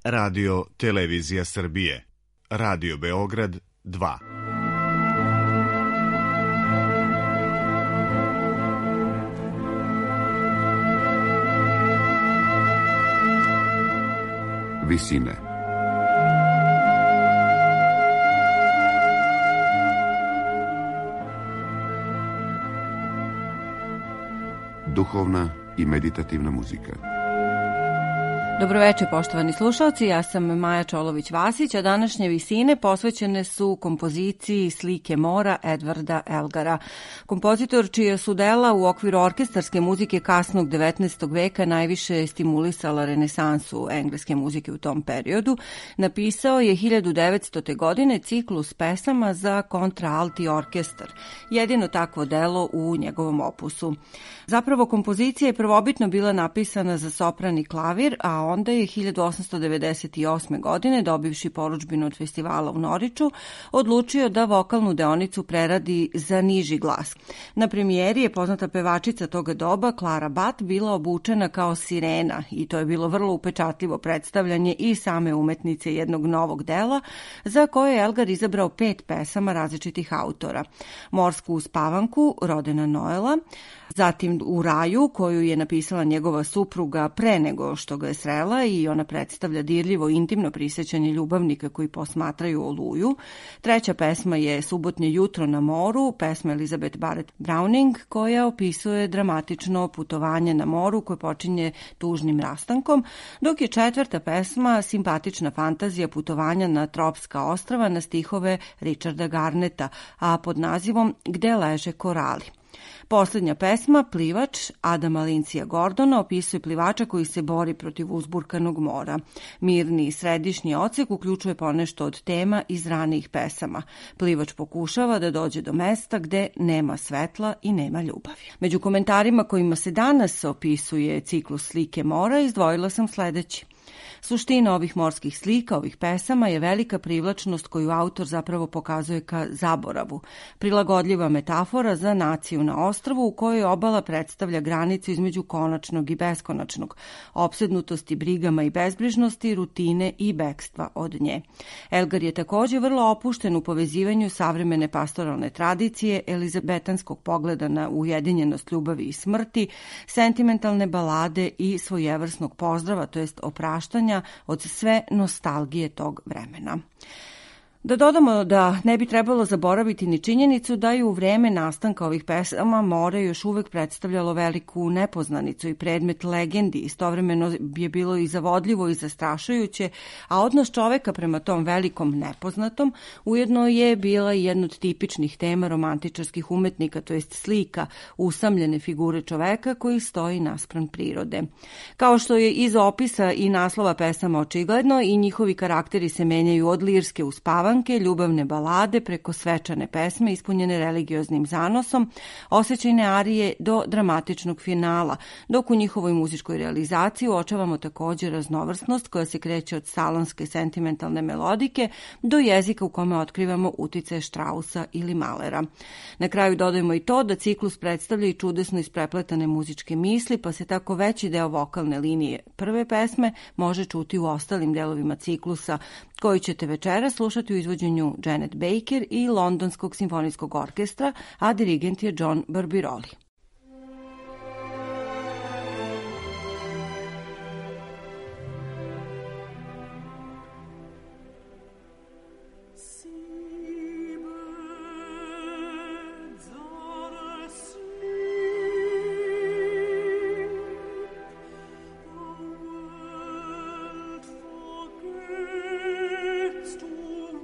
Radio Televizija Srbije, Radio Beograd 2. Visine. Duhovna i meditativna muzika. Dobroveče, poštovani slušalci, ja sam Maja Čolović-Vasić, a današnje visine posvećene su kompoziciji Slike mora Edvarda Elgara. Kompozitor čija su dela u okviru orkestarske muzike kasnog 19. veka najviše stimulisala renesansu engleske muzike u tom periodu, napisao je 1900. godine ciklus pesama za kontraalti orkestar, jedino takvo delo u njegovom opusu. Zapravo, kompozicija je prvobitno bila napisana za sopran i klavir, a onda je 1898. godine, dobivši porudžbinu od festivala u Noriču, odlučio da vokalnu deonicu preradi za niži glas. Na premijeri je poznata pevačica toga doba, Clara Butt, bila obučena kao sirena i to je bilo vrlo upečatljivo predstavljanje i same umetnice jednog novog dela, za koje je Elgar izabrao 5 pesama različitih autora. Morsku uspavanku Rodena Noela, zatim U raju, koju je napisala njegova supruga pre nego što ga je srela i ona predstavlja dirljivo intimno prisjećanje ljubavnika koji posmatraju oluju. Treća pesma je Subotnje jutro na moru, pesma Elizabeth Barrett Browning, koja opisuje dramatično putovanje na moru koje počinje tužnim rastankom, dok je četvrta pesma simpatična fantazija putovanja na tropska ostrava na stihove Richarda Garneta, a pod nazivom Gde leže korali. Posljednja pesma, Plivač, Adama Lincija Gordona, opisuje plivača koji se bori protiv uzburkanog mora. Mirni i središnji odsek uključuje ponešto od tema iz ranijih pesama. Plivač pokušava da dođe do mesta gde nema svetla i nema ljubavi. Među komentarima kojima se danas opisuje ciklus Slike mora, izdvojila sam sledeći. Suština ovih morskih slika, ovih pesama je velika privlačnost koju autor zapravo pokazuje ka zaboravu. Prilagodljiva metafora za naciju na ostrvu u kojoj obala predstavlja granicu između konačnog i beskonačnog, opsednutosti brigama i bezbrižnosti, rutine i bekstva od nje. Elgar je također vrlo opušten u povezivanju savremene pastoralne tradicije, elizabetanskog pogleda na ujedinjenost ljubavi i smrti, sentimentalne balade i svojevrsnog pozdrava, to jest opraštanja od sve nostalgije tog vremena. Da dodamo da ne bi trebalo zaboraviti ni činjenicu da je u vreme nastanka ovih pesama more još uvek predstavljalo veliku nepoznanicu i predmet legendi. Istovremeno je bilo i zavodljivo i zastrašujuće, a odnos čoveka prema tom velikom nepoznatom ujedno je bila i jedna od tipičnih tema romantičarskih umetnika, to jest slika usamljene figure čoveka koji stoji naspram prirode. Kao što je iz opisa i naslova pesama očigledno, i njihovi karakteri se menjaju od lirske uspavanke, ljubavne balade preko svečane pesme ispunjene religioznim zanosom, osjećajne arije do dramatičnog finala, dok u njihovoj muzičkoj realizaciji uočavamo također raznovrsnost koja se kreće od salonske sentimentalne melodike do jezika u kome otkrivamo uticaje Straussa ili Mahlera. Na kraju dodajemo i to da ciklus predstavlja i čudesno isprepletane muzičke misli, pa se tako veći deo vokalne linije prve pesme može čuti u ostalim delovima ciklusa, koji ćete večera slušati u izvođenju Janet Baker i Londonskog simfonijskog orkestra, a dirigent je John Barbirolli.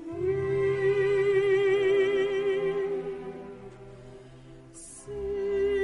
See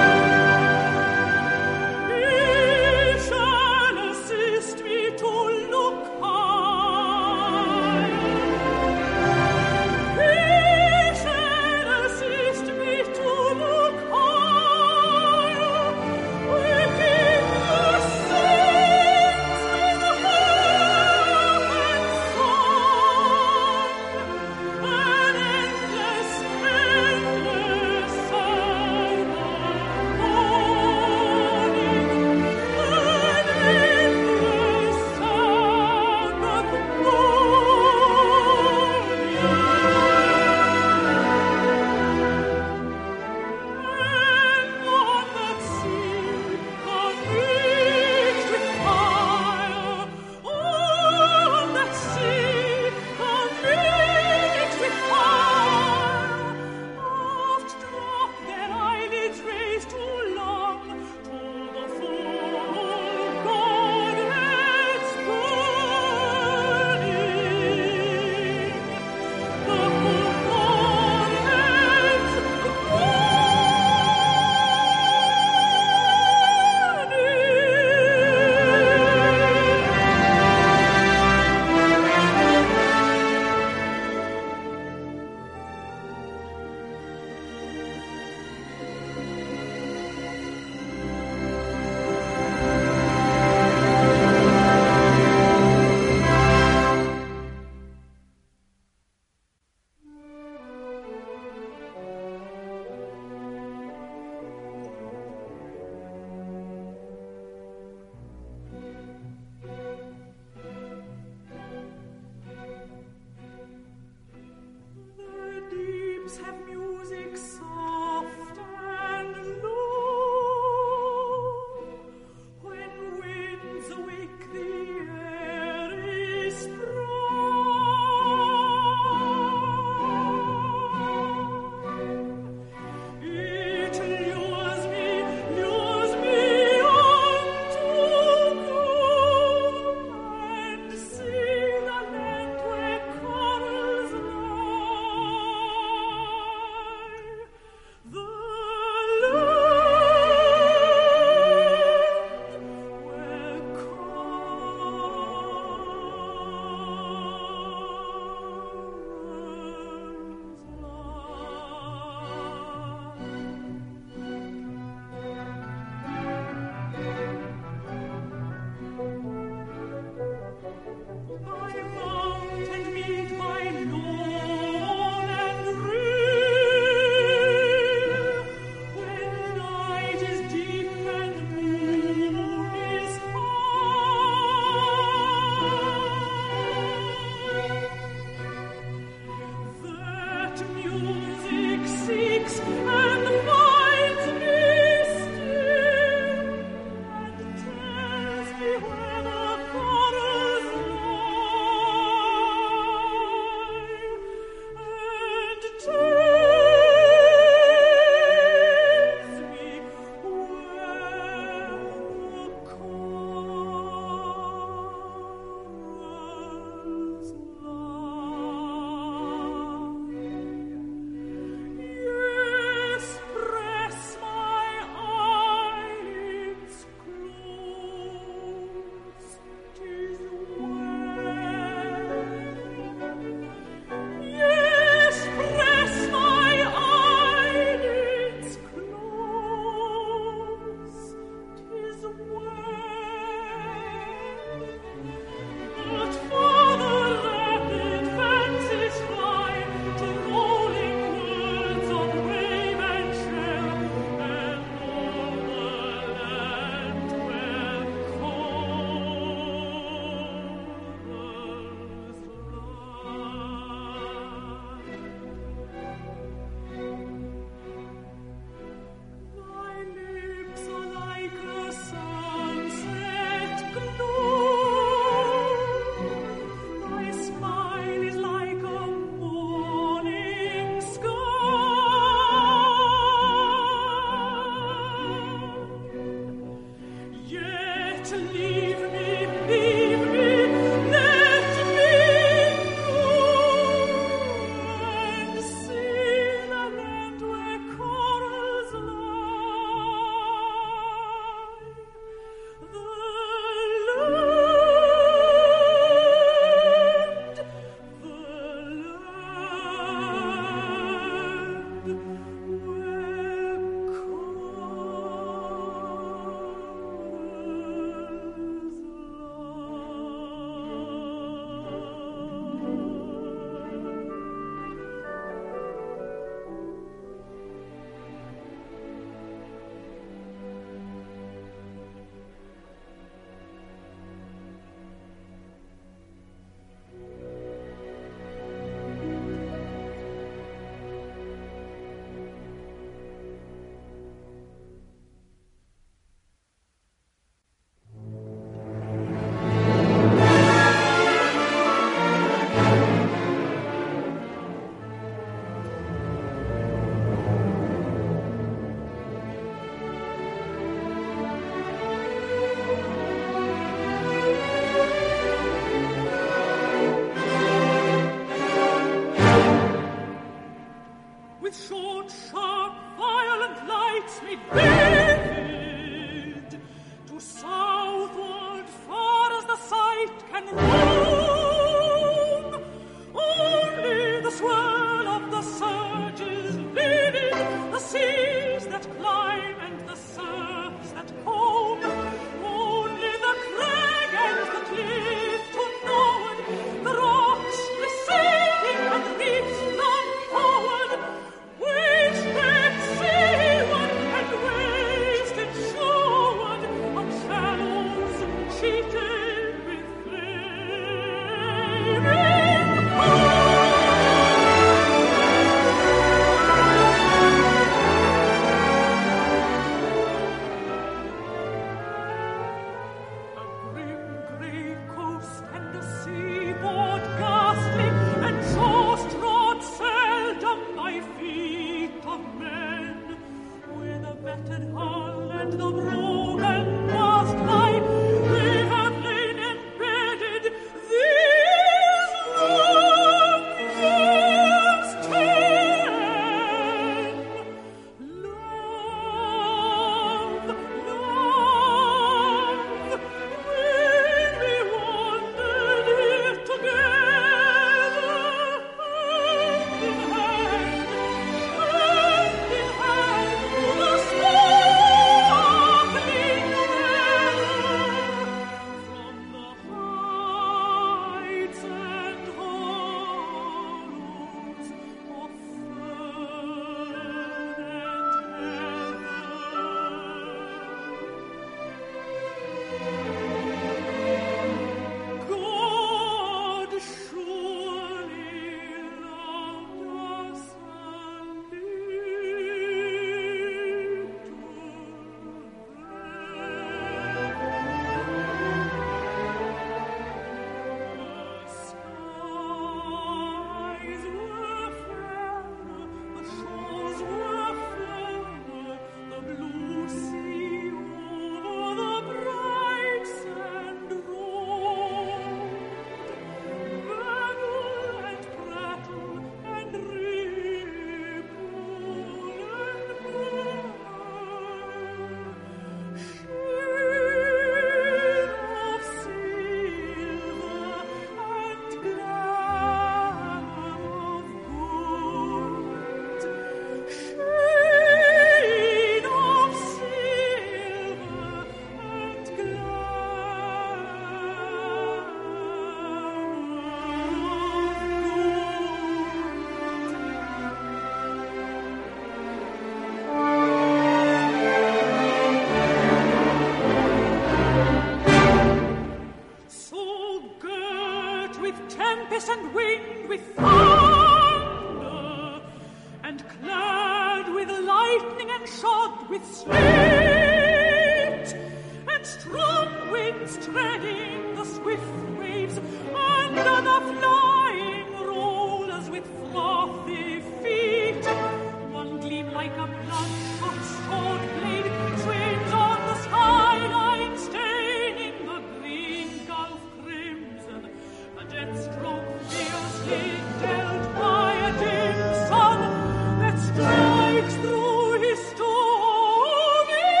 Strikes through his stormy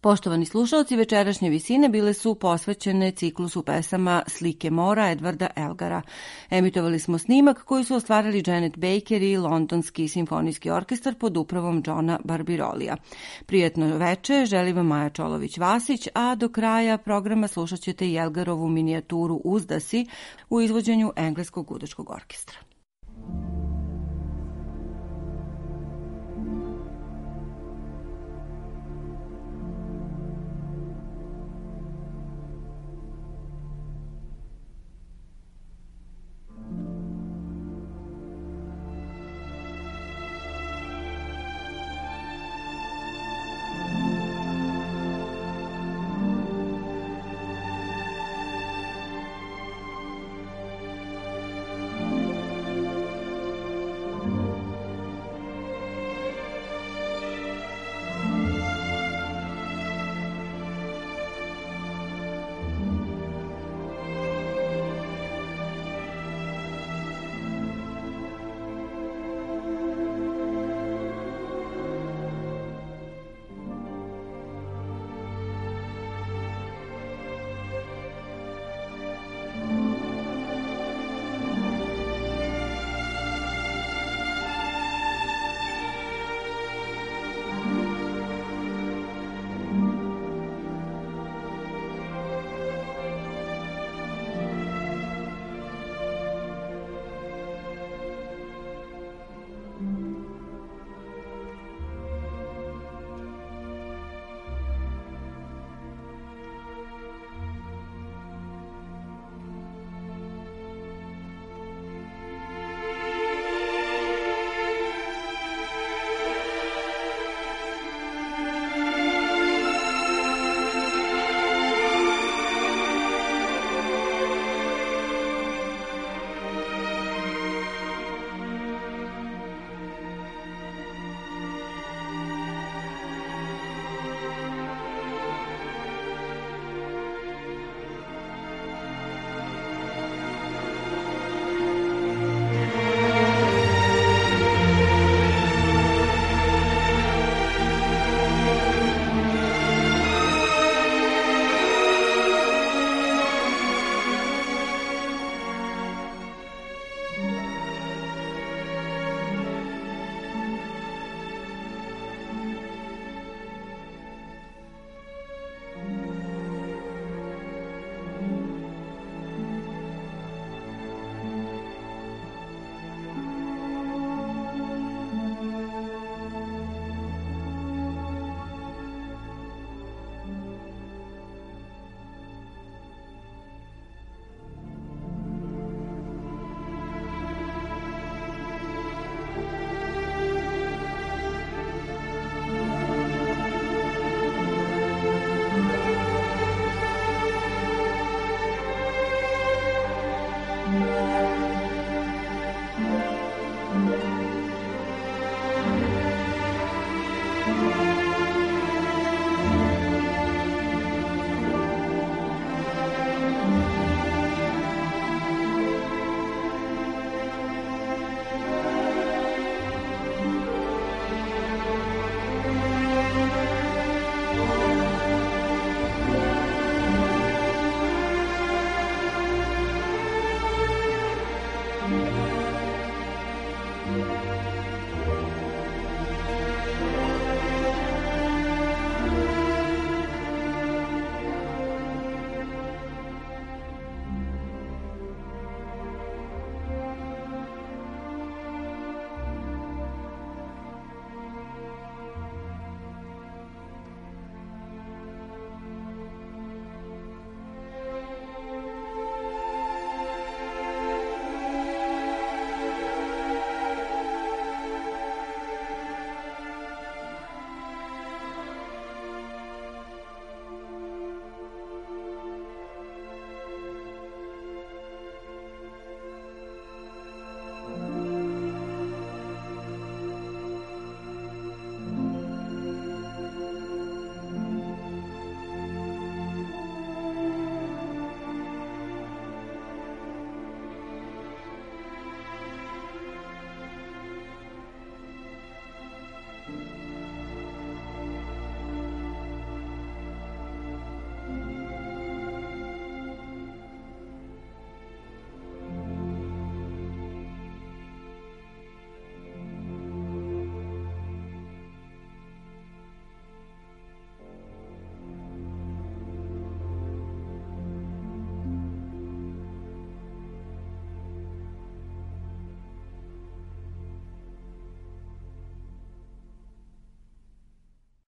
Poštovani slušalci, večerašnje visine bile su posvećene ciklusu pesama Slike mora Edvarda Elgara. Emitovali smo snimak koji su ostvarili Janet Baker i Londonski simfonijski orkestar pod upravom Johna Barbirolija. Prijetno veče, želi vam Maja Čolović-Vasić, a do kraja programa slušat ćete i Elgarovu minijaturu Uzdasi u izvođenju Engleskog gudačkog orkestra.